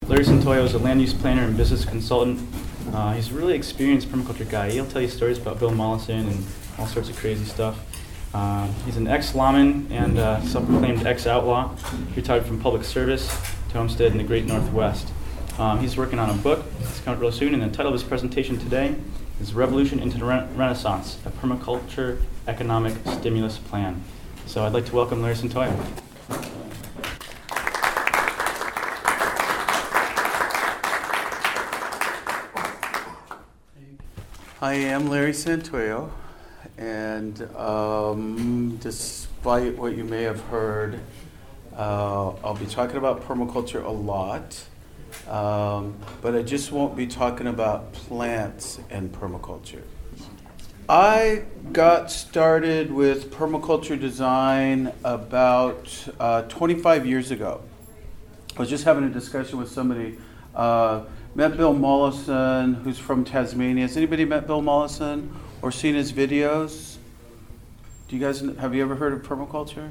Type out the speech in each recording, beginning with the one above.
Larry Santoyo is a land use planner and business consultant. He's a really experienced permaculture guy. He'll tell you stories about Bill Mollison and all sorts of crazy stuff. He's an ex-lawman and self-proclaimed ex-outlaw, retired from public service to homestead in the Great Northwest. He's working on a book that's coming out real soon, and the title of his presentation today is Revolution into the Renaissance, a Permaculture Economic Stimulus Plan. So I'd like to welcome Larry Santoyo. I am Larry Santoyo, and despite what you may have heard, I'll be talking about permaculture a lot, but I just won't be talking about plants and permaculture. I got started with permaculture design about 25 years ago. I was just having a discussion with somebody. Met Bill Mollison, who's from Tasmania. Has anybody met Bill Mollison or seen his videos? Do you guys, have you ever heard of permaculture?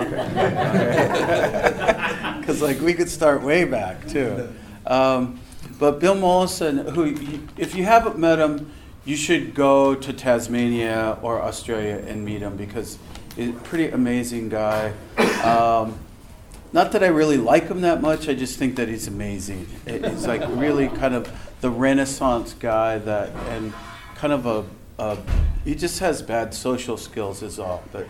Okay. Because we could start way back too. But Bill Mollison, who, if you haven't met him, you should go to Tasmania or Australia and meet him, because he's a pretty amazing guy. Not that I really like him that much, I just think that he's amazing. He's really kind of the Renaissance guy and kind of he just has bad social skills is all. But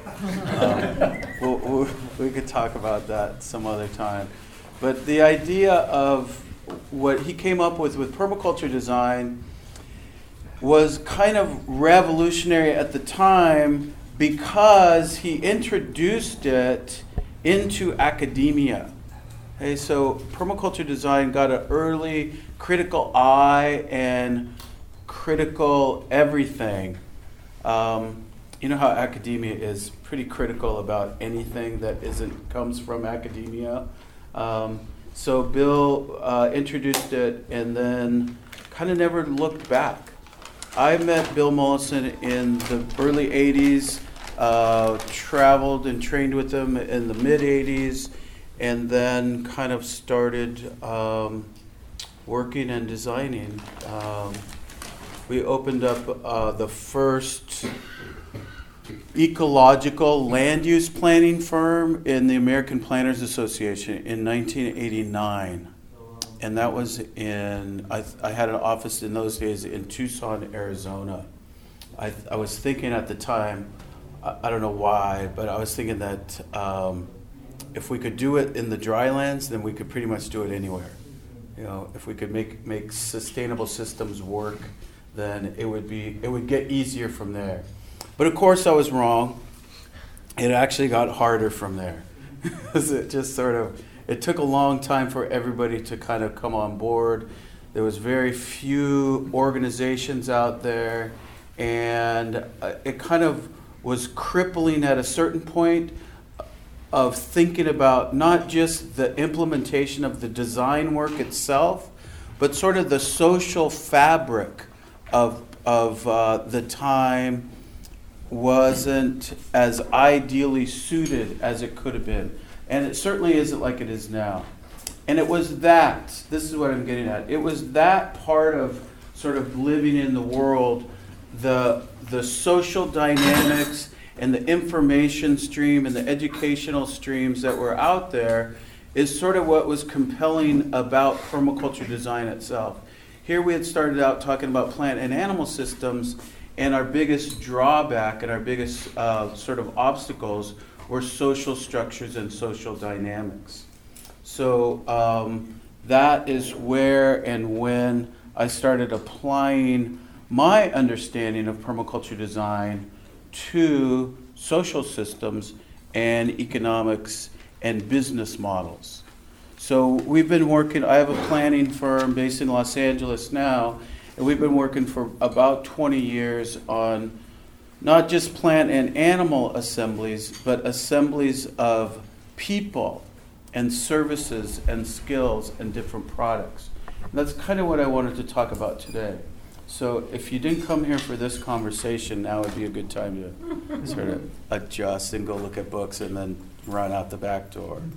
we could talk about that some other time. But the idea of what he came up with permaculture design was kind of revolutionary at the time, because he introduced it into academia. Okay, so permaculture design got an early critical eye and critical everything. You know how academia is pretty critical about anything that comes from academia. So Bill introduced it and then kind of never looked back. I met Bill Mollison in the early 80s. Traveled and trained with him in the mid-'80s, and then kind of started working and designing. We opened up the first ecological land use planning firm in the American Planners Association in 1989. And that was I had an office in those days in Tucson, Arizona. I was thinking at the time, I don't know why, but I was thinking that if we could do it in the dry lands, then we could pretty much do it anywhere. You know, if we could make sustainable systems work, then it would get easier from there. But of course, I was wrong. It actually got harder from there. It took a long time for everybody to kind of come on board. There was very few organizations out there, and it kind of was crippling at a certain point of thinking about not just the implementation of the design work itself, but sort of the social fabric of the time wasn't as ideally suited as it could have been. And it certainly isn't like it is now. And it was this is what I'm getting at, it was that part of sort of living in the world, the social dynamics and the information stream and the educational streams that were out there is sort of what was compelling about permaculture design itself. Here we had started out talking about plant and animal systems, and our biggest drawback and our biggest sort of obstacles were social structures and social dynamics. So that is where and when I started applying my understanding of permaculture design to social systems and economics and business models. So we've been working, I have a planning firm based in Los Angeles now, and we've been working for about 20 years on not just plant and animal assemblies, but assemblies of people and services and skills and different products. And that's kind of what I wanted to talk about today. So if you didn't come here for this conversation, now would be a good time to sort of adjust and go look at books and then run out the back door.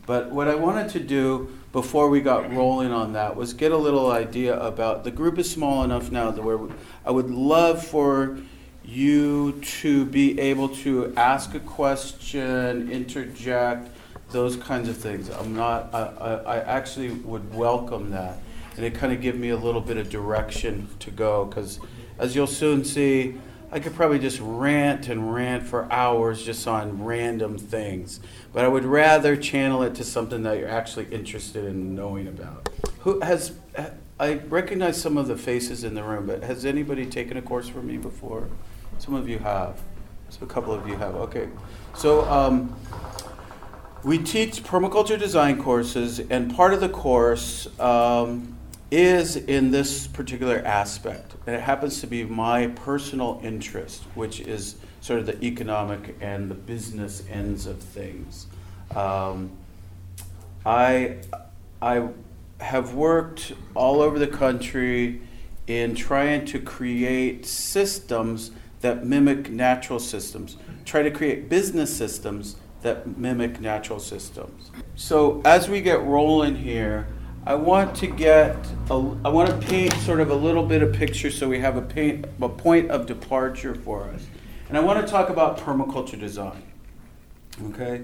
But what I wanted to do before we got rolling on that was get a little idea about, the group is small enough now that I would love for you to be able to ask a question, interject, those kinds of things. I actually would welcome that. And it kind of give me a little bit of direction to go, because as you'll soon see, I could probably just rant and rant for hours just on random things. But I would rather channel it to something that you're actually interested in knowing about. I recognize some of the faces in the room, but has anybody taken a course from me before? Some of you have. So a couple of you have. Okay. So we teach permaculture design courses, and part of the course is in this particular aspect. And it happens to be my personal interest, which is sort of the economic and the business ends of things. I have worked all over the country in trying to create systems that mimic natural systems, try to create business systems that mimic natural systems. So as we get rolling here, I want to paint sort of a little bit of picture so we have a point of departure for us. And I want to talk about permaculture design. Okay?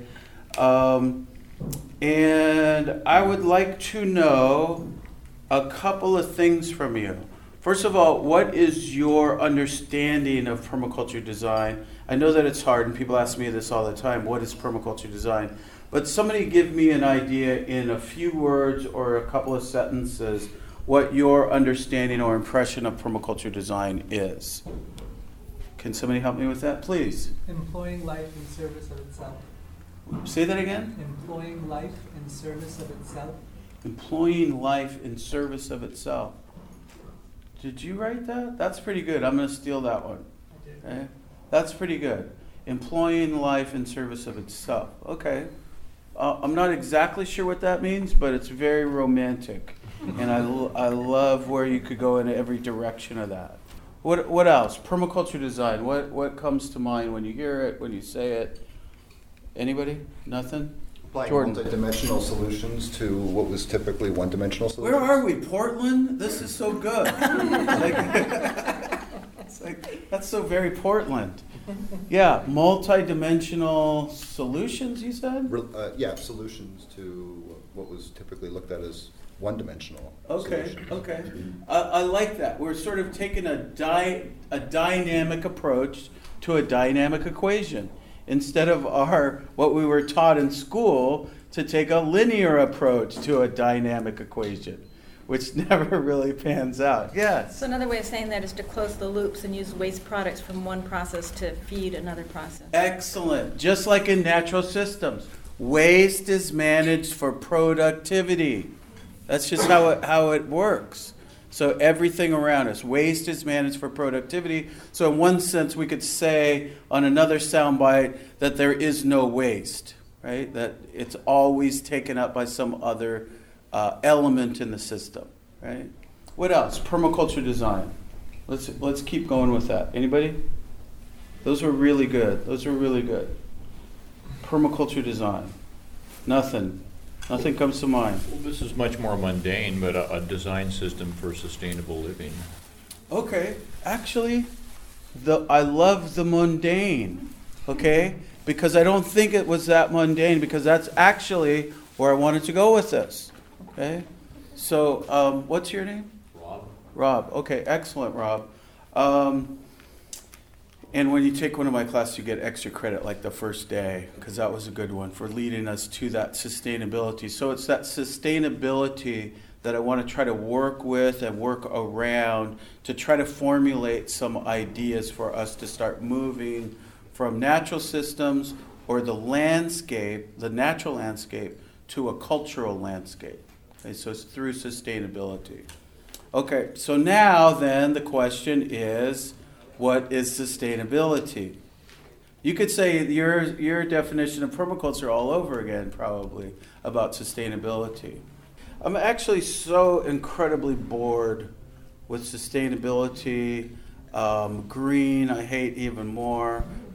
And I would like to know a couple of things from you. First of all, what is your understanding of permaculture design? I know that it's hard, and people ask me this all the time, what is permaculture design? But somebody give me an idea in a few words or a couple of sentences what your understanding or impression of permaculture design is. Can somebody help me with that, please? Employing life in service of itself. Say that again? Employing life in service of itself. Employing life in service of itself. Did you write that? That's pretty good. I'm going to steal that one. I did. Okay? That's pretty good. Employing life in service of itself. Okay. I'm not exactly sure what that means, but it's very romantic. And I love where you could go in every direction of that. What else? Permaculture design. What comes to mind when you hear it, when you say it? Anybody? Nothing? Applying Jordan. multi-dimensional solutions to what was typically one-dimensional solutions. Where are we? Portland? This is so good. It's like, that's so very Portland. Yeah, multi-dimensional solutions, you said? Yeah, solutions to what was typically looked at as one-dimensional solutions. Okay. I like that. We're sort of taking a dynamic approach to a dynamic equation, instead of what we were taught in school to take a linear approach to a dynamic equation, which never really pans out. Yes? So another way of saying that is to close the loops and use waste products from one process to feed another process. Excellent. Just like in natural systems, waste is managed for productivity. That's just how it works. So everything around us, waste is managed for productivity. So in one sense, we could say on another soundbite that there is no waste, right? That it's always taken up by some other element in the system, right? What else? Permaculture design. Let's keep going with that. Anybody? Those were really good. Permaculture design. Nothing comes to mind. Well, this is much more mundane, but a design system for sustainable living. Okay, actually, I love the mundane, okay? Because I don't think it was that mundane, because that's actually where I wanted to go with this, okay? So, what's your name? Rob. Okay, excellent, Rob. And when you take one of my classes, you get extra credit like the first day, because that was a good one for leading us to that sustainability. So it's that sustainability that I want to try to work with and work around to try to formulate some ideas for us to start moving from natural systems or the landscape, the natural landscape, to a cultural landscape. Okay, so it's through sustainability. Okay, so now then the question is, what is sustainability? You could say your definition of permaculture all over again, probably, about sustainability. I'm actually so incredibly bored with sustainability. Green, I hate even more.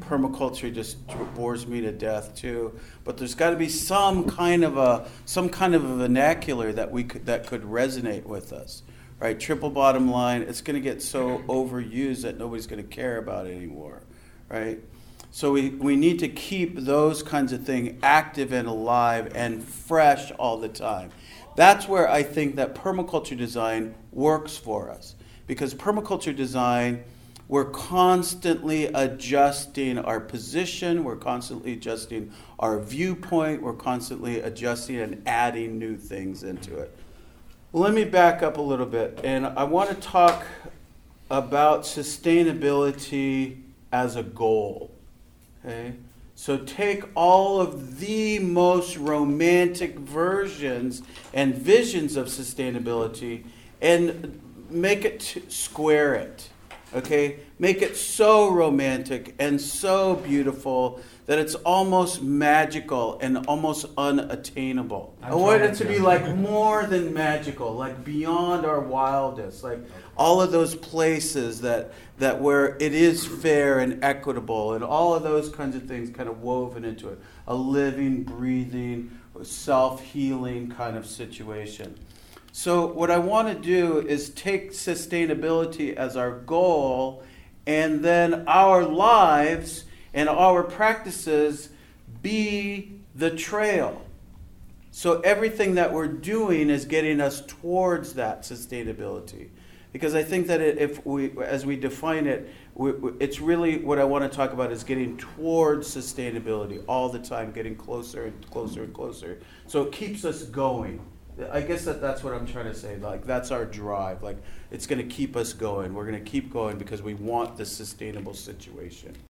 permaculture just bores me to death too. But there's got to be some kind of a vernacular that could resonate with us, right? Triple bottom line. It's going to get so overused that nobody's going to care about it anymore, right? So we need to keep those kinds of things active and alive and fresh all the time. That's where I think that permaculture design works for us. Because permaculture design, we're constantly adjusting our position, we're constantly adjusting our viewpoint, we're constantly adjusting and adding new things into it. Let me back up a little bit, and I want to talk about sustainability as a goal. Okay? So take all of the most romantic versions and visions of sustainability and make it square it. Okay? Make it so romantic and so beautiful that it's almost magical and almost unattainable. I want it to be like more than magical, like beyond our wildest, like all of those places that where it is fair and equitable and all of those kinds of things kind of woven into it. A living, breathing, self-healing kind of situation. So what I want to do is take sustainability as our goal, and then our lives and our practices be the trail. So everything that we're doing is getting us towards that sustainability. Because I think that as we define it, it's really what I want to talk about is getting towards sustainability all the time, getting closer and closer and closer. So it keeps us going. I guess that's what I'm trying to say. Like, that's our drive. Like, it's going to keep us going. We're going to keep going because we want this sustainable situation.